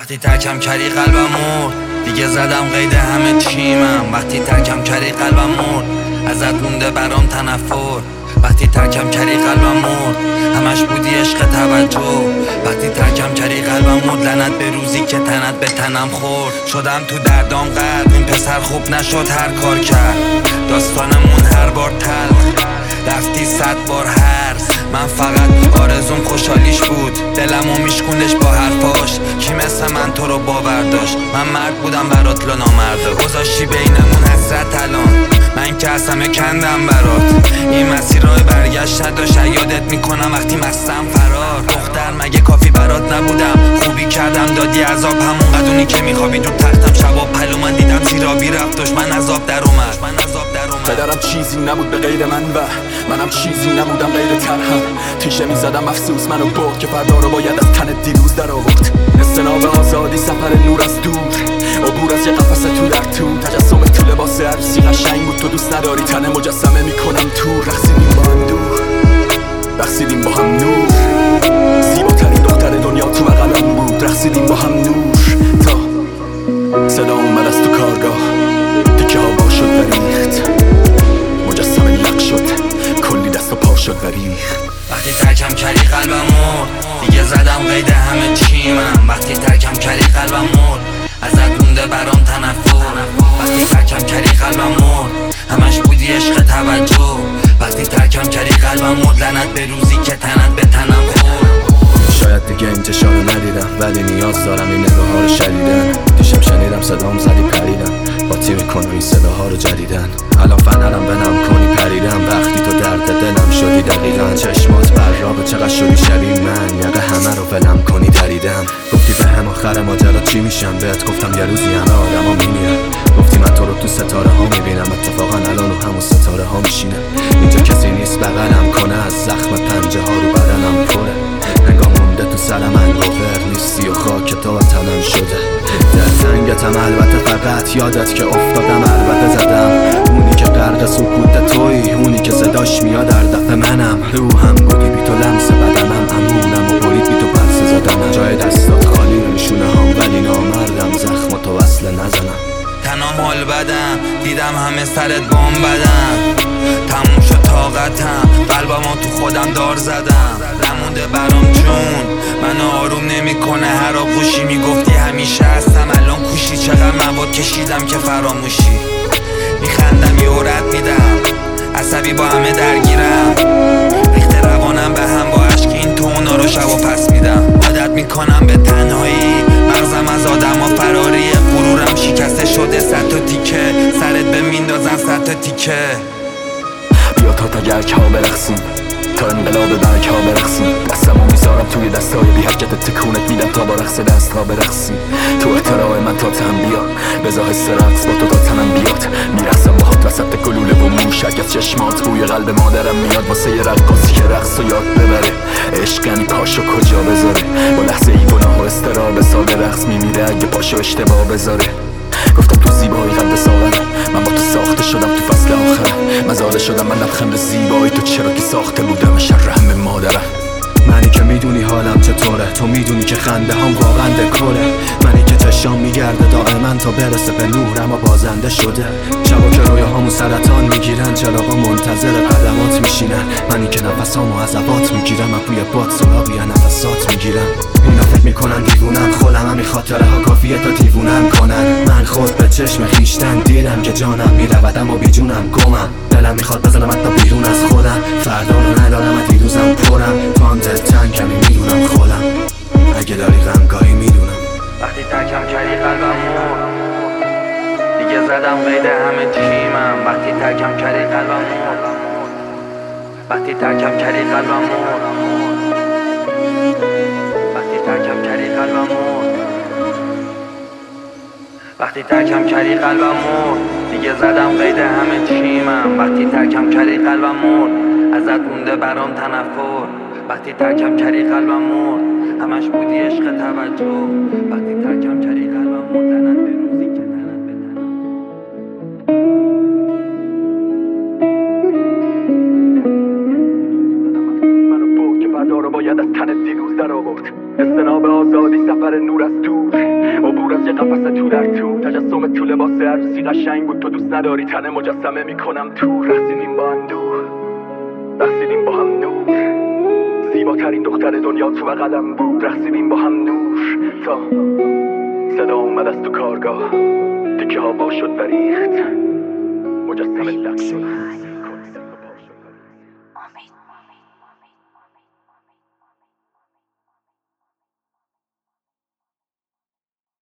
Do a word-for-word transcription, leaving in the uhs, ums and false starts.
وقتی ترکم کردی قلبم مرد، دیگه زدم قید همه چیمم. وقتی ترکم کردی قلبم مرد، ازت مونده برام تنفر. وقتی ترکم کردی قلبم مرد، همش بودی عشق توجه. وقتی ترکم کردی قلبم مرد، لعنت به روزی که تنت به تنم خورد. شدم تو دردام غرق، این پسر خوب نشد هر کار کرد. داستانمون هر بار تلخ، رفتی صد بار هرز. من فقط آرزوم خوشحالیش بود، دلمو میشکوندش با حرفاش. کی مثل من تو رو باور داشت؟ من مرد بودم برات لا نامرده. گذاشتی بینمون حسرت الان، من که اصلا کندم برات. این مسیر راه برگشت نداشت، یادت میکنم وقتی مستم فرار. دختر مگه کافی برات نبودم؟ خوبی کردم دادی عذاب، همون قدونی که میخوابی دو تختم شبا پلو. من دیدم زیرابی رفت داشت، من عذاب در اومد، من عذاب در اومد. پدرم چیزی نبود به غیر من و منم چیزی نبودم غیر تنها. تیشه میزدم افسوس منو برد که فردا رو باید از تن دیروز در آورد. استناب آزادی، سفر نور از دور، عبور از یه قفس تو در تو. تجسم تو لباس عروسی قشنگ بود، تو دوست نداری تن مجسمه میکنم تو. رقصیدیم با هم دور، رقصیدیم با هم نور. زیباترین دختر دنیا تو بغلم بود، رقصیدیم با هم نور. تا صدا اومد از تو کارگاه، تکه ها با شد و ریخت. مجسمه لق شد، کلی دست و پا شد و ریخت. وقتی ترکم کردی قلبم مرد، دیگه زدم قید همه چیمم. وقتی ترکم کردی قلبم مرد، ازت مونده برام تنفر. وقتی ترکم کردی قلبم مرد، همش بودی عشق توجه. وقتی ترکم کردی قلبم مرد، لعنت به روزی که تنت به تنم خورد. شاید دیگه انتشار رو ندیدم، ولی نیاز دارم این نگاه ها رو شدیدن. دیشب شنیدم صدام زدی پریدم، با تیر کن این صداها رو جدیدن. الان فنرم بنم کنی پریدم، وقتی تو درد دلم شدی دقیقا. چشمات برابه چقدر شدی شبیه من، یقه همه رو ولم کنی دریدم. گفتی به هم آخر ماجرا چی میشم، بهت گفتم یه روزی همه آدم ها میمیرن. گفتی من تو رو تو ستاره ها میبینم، اتفاقا الان رو همون ستاره ها میشینم. اینجا کسی نیست بغلم کنه، از زخم پنجه ها رو بدنم پره. نگاه مونده تو سرم انگوور نیستی و خاک تو تنم شده. در تنگتم البته، فقط یادت که افتادم البته زدم. اونی که غرق سکوت توی، اونی که صداش میاد در دفع منم. روحم بودی بی تو لمس بدنم، امونم و برید بی تو پرسه زدنم. جای دستات خالی نشونه هم، ولی نامردم زخم تو وصله نزنم. تنام حال بدم، دیدم همه سرت بام بدم. تموم شد طاقتم، قلبمو تو خودم دار زدم. نمونده برام جون، منو آروم نمیکنه هر آغوشی. میگفتی همیشه هستم، الان کوشی. چقدر مواد کشیدم که فراموشی. میخندم یه رد میدم، عصبی با همه درگیرم. ریخته روانم به هم با عشق، این تو اونا رو شب و پس میدم. عادت میکنم به تنهایی، مغزم از آدم ها فراریه. غرورم شکسته شده صد تا تیکه، سرت به میندازن صد تا تیکه. بیا تا تگرک ها برقصیم، تا انقلاب برگ ها برقصیم. دستمو میذارم توی دستای بی حرکت، تکونت میدم تا با رقص دست ها برقصیم. تو اختراع من تا تن بیا، بزا حس رقص با تو تا تنم بیاد. میرقصم باهات وسط گلوله و موشک، از چشمات بوی قلب مادرم میاد. واسه یه رقاصی که رقص و یاد ببره، عشق یعنی پاشو کجا بذاره. با لحظه ای گناه و استراب ساده رقص میمیره اگه پاشو اشتباه بذاره. گفتم تو زیبایی قلب ساغرم، من با تو ساخته شدم تو فصل آخرم. مزاده شدم من لبخند زیبایی تو، چرا که ساخته بودم شر همه مادرم. منی که میدونی حالم چطوره، تو میدونی که خنده هم واقعا دکوره. منی که چشام میگرده دائما تا برسه به نور، اما بازنده شده. شبا که رویا همون سرطان میگیرن، چراغا منتظر قدمات میشینن. منی که نفسامو عذابات میگیرم، از بوی باد سراغی نفسات میگیرم. اینا فکر میکنن دیوونم، خودم همین خاطره ها کافیه تا دیوونم کنن. من خود به چشم خیشتن دیدم که جانم میرودم و بی جونم گمم. دلم میخواد بزنم حتی بیرون از خودم، فردا رو ندارم از دیروزم پرم. فان دل تنگمی میدونم خودم، اگه داری غمگاهی میدونم. وقتی ترکم کردی قلبم مرد، دیگه زدم قید همه چیمم. وقتی ترکم کردی قلبم مرد، وقتی ترکم کردی قلبم مرد، وقتی ترکم کردی قلبم مرد، وقتی ترکم کردی قلبم مرد، دیگه زدم قید همه چیمم. وقتی ترکم کردی قلبم مرد، ازت مونده برام تنفر. وقتی ترکم کردی قلبم مرد، همش بودی عشق توجه. وقتی ترکم کردی قلبم مرد، لعنت به روزی که تنت به تنم. منو برد که فردا رو باید از تن دیروز در آورد. استناب آزادی، سفر نور از دور، عبور از یه قفس تو در تو. تجسم تو لباس عروسی قشنگ بود، تو دوست نداری تن مجسمه میکنم تو. رقصیدیم با هم دور، رقصیدیم با هم نور، زیباترین دختر دنیا تو بغلم بود. رقصیدیم با هم نور تا صدا اومد از تو کارگاه، تکه ها با شد و ریخت، مجسمه لک شد.